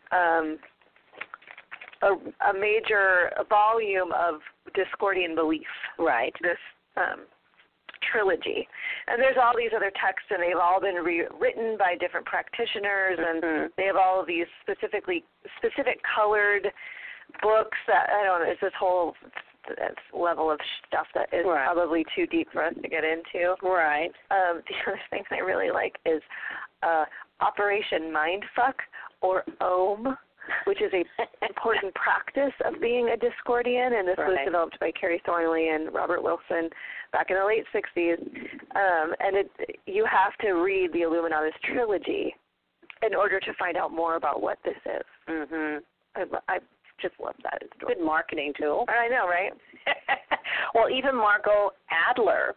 a major volume of Discordian belief. Right. This trilogy. And there's all these other texts, and they've all been rewritten by different practitioners, and they have all of these specific colored books that, I don't know, it's this whole level of stuff that is probably too deep for us to get into. Right. The other thing I really like is Operation Mindfuck, or OM, which is a important practice of being a Discordian, and this was developed by Carrie Thornley and Robert Wilson back in the late 60s. And you have to read the Illuminatus trilogy in order to find out more about what this is. I just love that. It's good marketing tool. I know, right? Well, even Margot Adler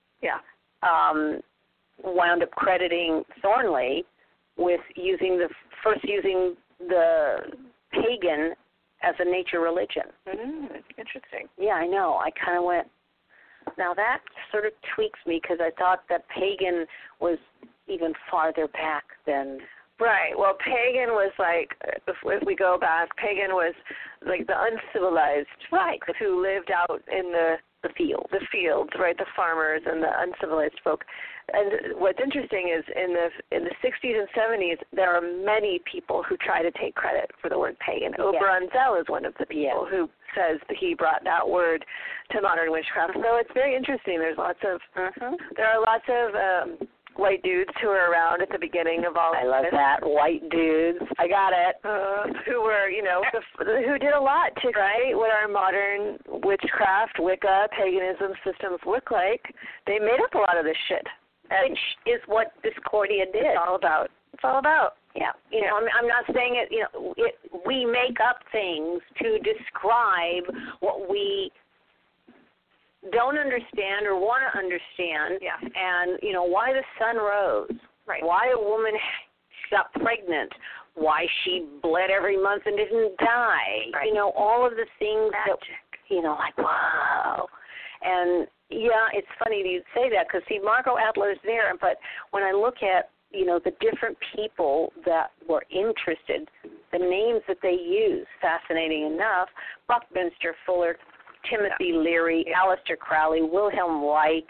wound up crediting Thornley with using the pagan as a nature religion. Interesting. Yeah, I know. I kind of went, now that sort of tweaks me, because I thought that pagan was even farther back than... Right. Well, pagan was like, if we go back, pagan was like the uncivilized who lived out in the fields, right, the farmers and the uncivilized folk. And what's interesting is in the 60s and 70s, there are many people who try to take credit for the word pagan. Oberonzell is one of the people who says that he brought that word to modern witchcraft. So it's very interesting. There's lots of there are lots of white dudes who were around at the beginning of all of this. I love that, white dudes. I got it. Who were, who did a lot to create what our modern witchcraft, Wicca, paganism systems look like. They made up a lot of this shit. Which is what Discordia did. It's all about. Yeah. I'm not saying it, we make up things to describe what we don't understand or want to understand, and why the sun rose, why a woman got pregnant, why she bled every month and didn't die, all of the things that, like, wow. And it's funny you say that, because Margot Adler's there, but when I look at the different people that were interested, the names that they use, fascinating enough: Buckminster Fuller, Timothy Leary, Aleister Crowley, Wilhelm Reich,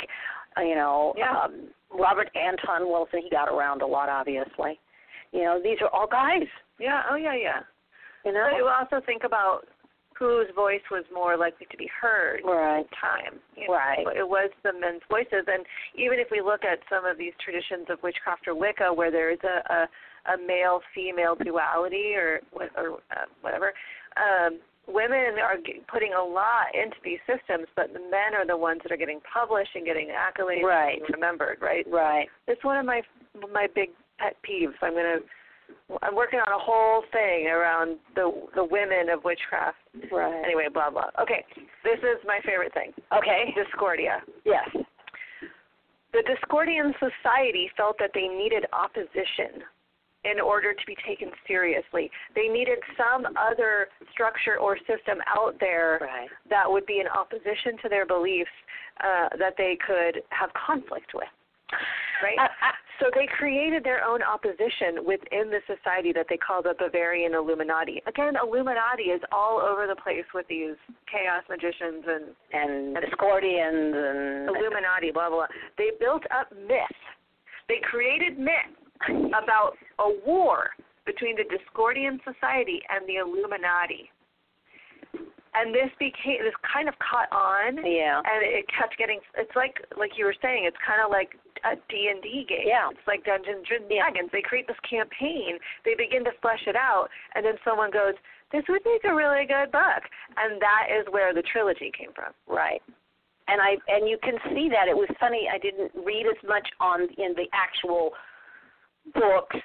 Robert Anton Wilson. He got around a lot, obviously. These are all guys. Yeah. Oh, yeah. But you also think about whose voice was more likely to be heard at the time. It was the men's voices. And even if we look at some of these traditions of witchcraft or Wicca, where there is a male-female duality or whatever, women are putting a lot into these systems, but the men are the ones that are getting published and getting accolades and remembered, right? Right. It's one of my big pet peeves. I'm working on a whole thing around the women of witchcraft. Right. Anyway, blah, blah. Okay, this is my favorite thing. Okay. Discordia. Yes. The Discordian Society felt that they needed opposition in order to be taken seriously. They needed some other structure or system out there that would be in opposition to their beliefs that they could have conflict with. Right? So they created their own opposition within the society that they call the Bavarian Illuminati. Again, Illuminati is all over the place with these chaos magicians and Discordians and Illuminati, blah, blah, blah. They built up myth. They created myth about a war between the Discordian Society and the Illuminati. And this kind of caught on, and it kept getting. It's like you were saying. It's kind of like a D&D game. Yeah. It's like Dungeons and Dragons. They create this campaign. They begin to flesh it out, and then someone goes, "This would make a really good book," and that is where the trilogy came from. Right. And you can see that. It was funny. I didn't read as much in the actual books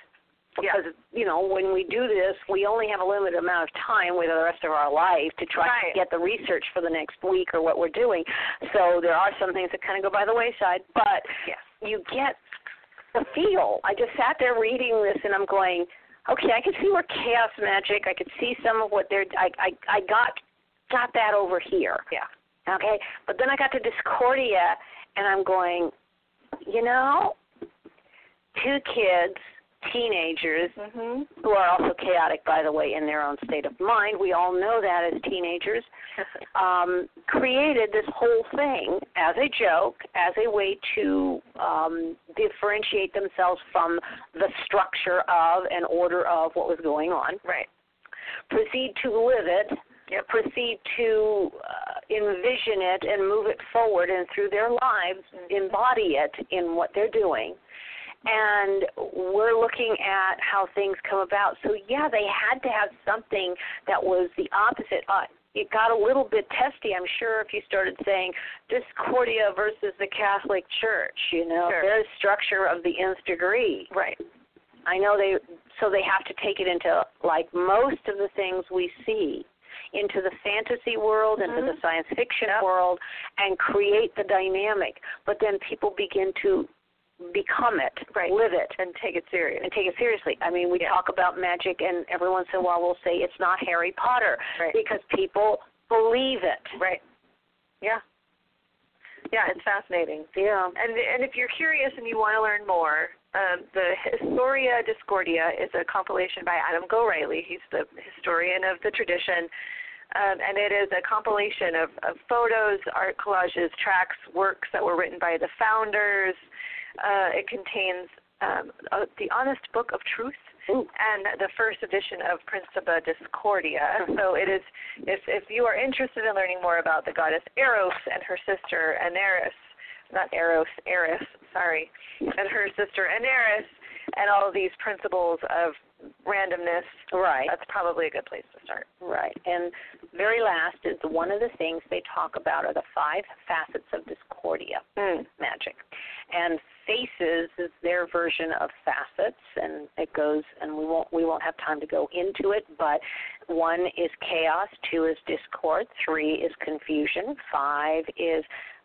Because, when we do this, we only have a limited amount of time with the rest of our life to try to get the research for the next week or what we're doing. So there are some things that kind of go by the wayside, but you get the feel. I just sat there reading this, and I'm going, okay, I can see where chaos magic, I could see some of what I got that over here. Yeah. Okay? But then I got to Discordia, and I'm going, 2 kids, teenagers, who are also chaotic, by the way, in their own state of mind. We all know that as teenagers, created this whole thing as a joke, as a way to differentiate themselves from the structure of and order of what was going on. Right. Proceed to live it. Yep. Proceed to envision it and move it forward, and through their lives, embody it in what they're doing. And we're looking at how things come about. So, they had to have something that was the opposite. It got a little bit testy, I'm sure, if you started saying Discordia versus the Catholic Church, there's structure of the nth degree. Right. I know they have to take it into, like most of the things we see, into the fantasy world, into the science fiction world, and create the dynamic. But then people begin to become it, live it, and take it seriously. I mean, we talk about magic, and every once in a while we'll say it's not Harry Potter because people believe it. Right. Yeah. Yeah, it's fascinating. Yeah. And if you're curious and you want to learn more, the Historia Discordia is a compilation by Adam Goraley. He's the historian of the tradition. And it is a compilation of photos, art collages, tracts, works that were written by the founders. It contains the Honest Book of Truth and the first edition of Principia Discordia. So it is, if you are interested in learning more about the goddess Eros and her sister Aneris, not Eros, Eris, sorry, and her sister Aneris, and all of these principles of randomness, that's probably a good place to start. Right. And very last is one of the things they talk about are the 5 facets of Discordia magic. And faces is their version of facets, and it goes, and we won't have time to go into it, but 1 is chaos, 2 is discord, 3 is confusion, 5 is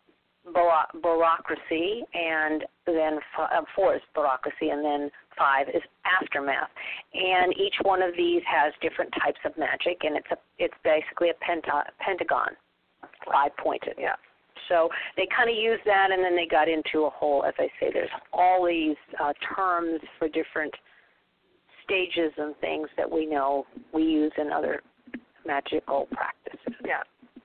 bureaucracy, and then 4 is bureaucracy, and then 5 is aftermath. And each one of these has different types of magic, and it's basically a pentagon, 5-pointed. Yeah. So they kind of used that, and then they got into a whole, as I say, there's all these terms for different stages and things that we know we use in other magical practices. Yeah.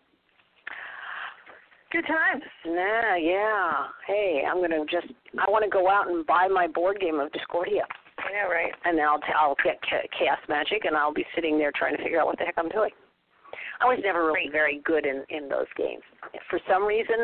Good times. Yeah. Hey, I want to go out and buy my board game of Discordia. Yeah, right. And then I'll get Chaos Magic, and I'll be sitting there trying to figure out what the heck I'm doing. I was never really very good in those games. For some reason,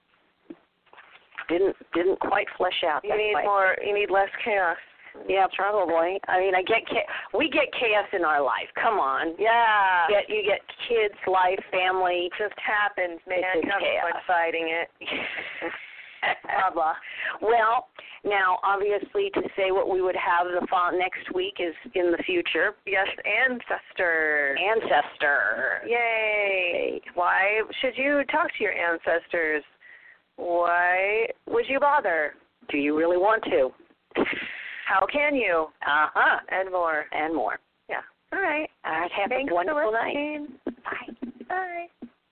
didn't quite flesh out. You need less chaos. Yeah, probably. I mean, we get chaos in our life. Come on. Yeah. You get kids, life, family. It just happens, man. You have fun fighting it. Blah, blah. Well, now, obviously, to say what we would have next week is in the future. Yes, ancestor. Yay. Why should you talk to your ancestors? Why would you bother? Do you really want to? How can you? And more. Yeah. All right. Have a wonderful night. Bye. Bye.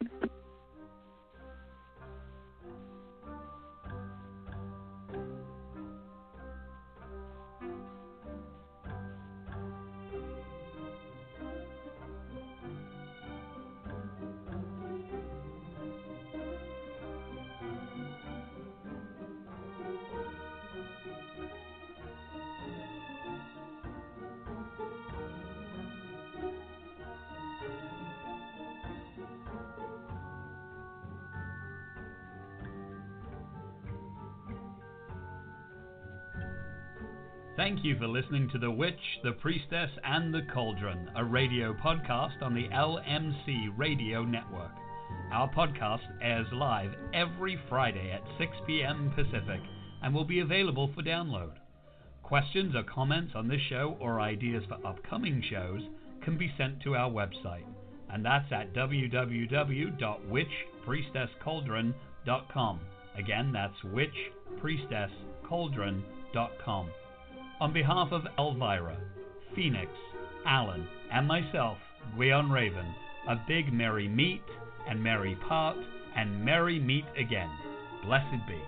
Thank you for listening to The Witch, the Priestess, and the Cauldron, a radio podcast on the LMC Radio Network. Our podcast airs live every Friday at 6 p.m. Pacific and will be available for download. Questions or comments on this show or ideas for upcoming shows can be sent to our website, and that's at www.witchpriestesscauldron.com. Again, that's witchpriestesscauldron.com. On behalf of Elvira, Phoenix, Alan, and myself, Gwion Raven, a big merry meet and merry part and merry meet again. Blessed be.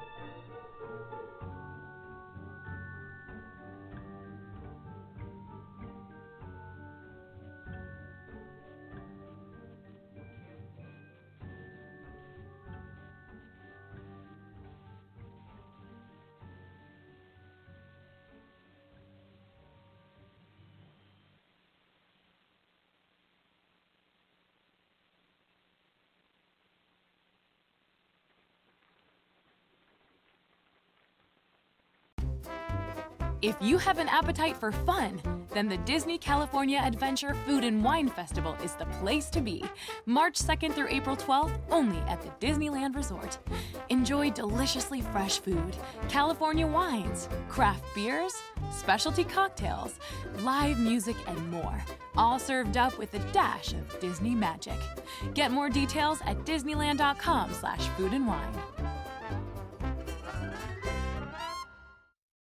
If you have an appetite for fun, then the Disney California Adventure Food and Wine Festival is the place to be. March 2nd through April 12th, only at the Disneyland Resort. Enjoy deliciously fresh food, California wines, craft beers, specialty cocktails, live music, and more. All served up with a dash of Disney magic. Get more details at disneyland.com/foodandwine.